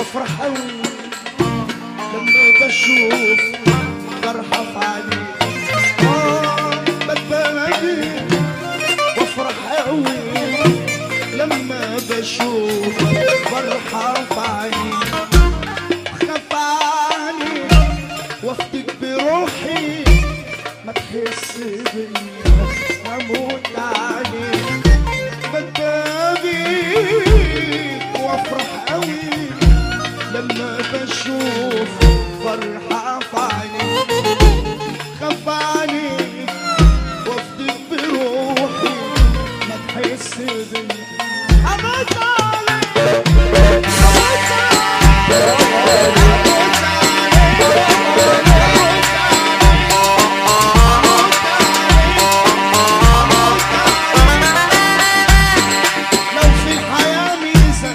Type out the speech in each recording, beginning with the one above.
وافرح قوي لما بشوف فرحة في عينيك. بتبهدل وافرح قوي لما بشوف فرحة في عينيك. خاف عليك وافتك بروحي ما تحس بيا هموت عليك. بتبهدل وافرح قوي لما بشوف فرحة في عينيك. خاف عليك وافتك بروحي ما تحس بيا هموت عليك. هموت لو في الحياة ميزة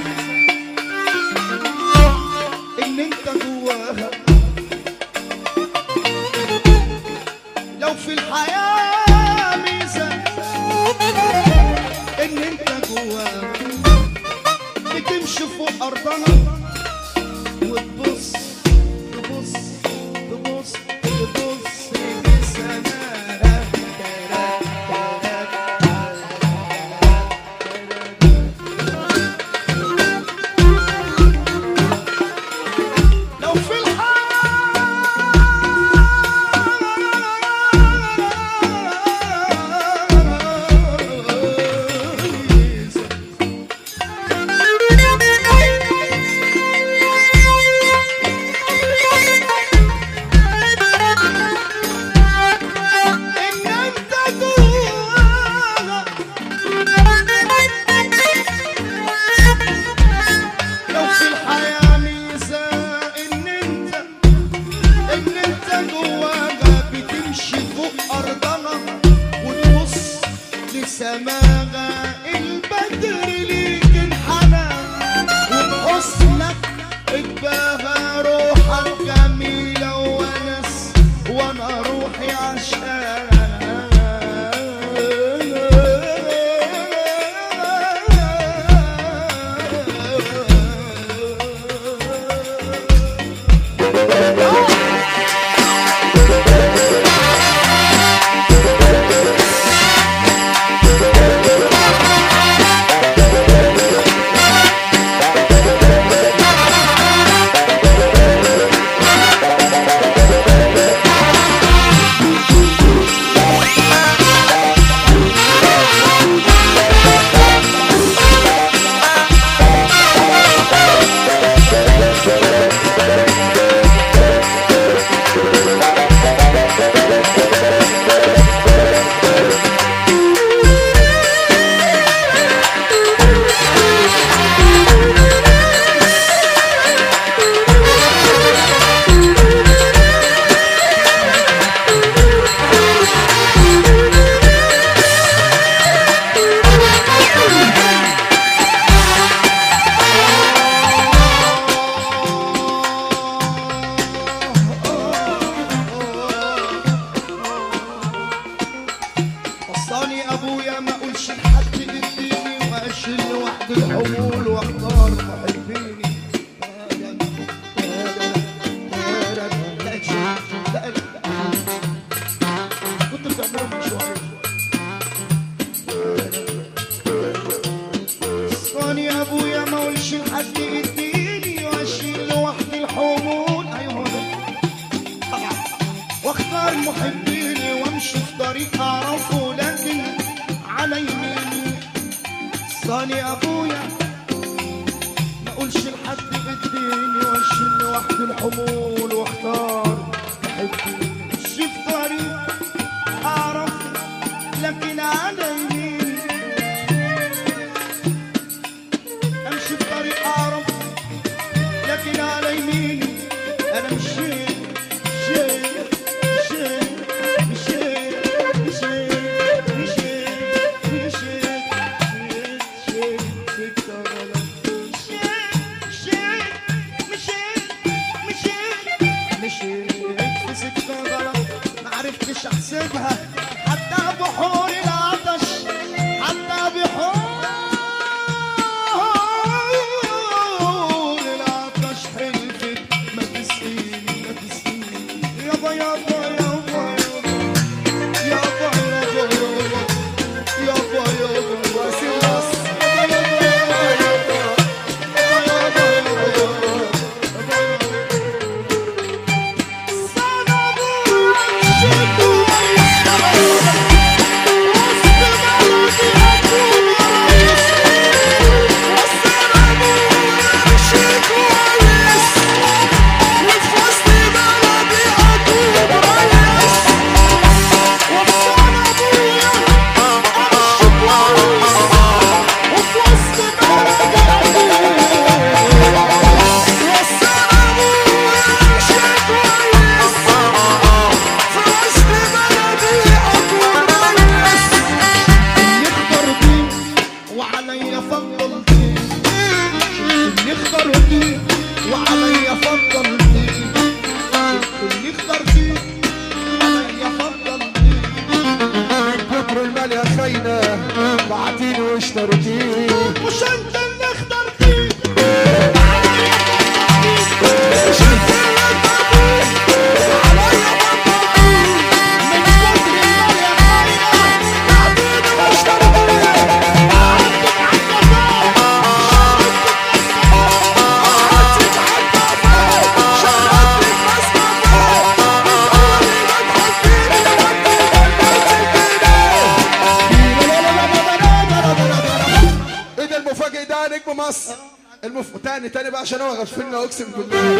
ان انت جواها، لو في الحياة ميزة ان انت جواها، بتمشي فوق ارضها وتبص تبص تبص تبص لسماها. لو في سماغة البدر ليك انحنى وبحسنك اتباهى روحك جميلة ونس وانا روحي عشان ابويا ما اقولش لحد اديني واشيل لوحدي الحمول واختار محبيني. كنت بتعملهم من شويه. صاني ابويا ما اقولش لحد اديني واشيل لوحدي الحمول، ايوه ده واختار محبيني وامشي في طريق اعرفه لكن على يميني. صاني ابويا ما اقولش لحد اديني واشيل لوحدي الحمول واختار محبيني. امشي في طريق اعرف لكن على يميني. امشي في طريق اعرف لكن على يميني. انا مشيت احسبها حتى بحور العطش، حتى بحور العطش وعليا فضلتي اللي اخترتي عليا فضلتي من كتر المال يا خاينة بعتيني واشتريتيه مش انت اللي اخترتي مش انت اللي اخترتيه عليا فضلتيه من كتر المال يا خاينة بعتيني واشتريتيه المفاجئ ده نجم مصر تاني بقى عشان هو غفلنا اقسم بالله.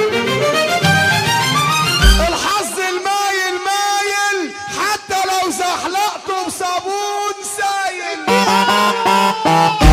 الحظ المايل مايل حتى لو زحلقته بصابون سايل.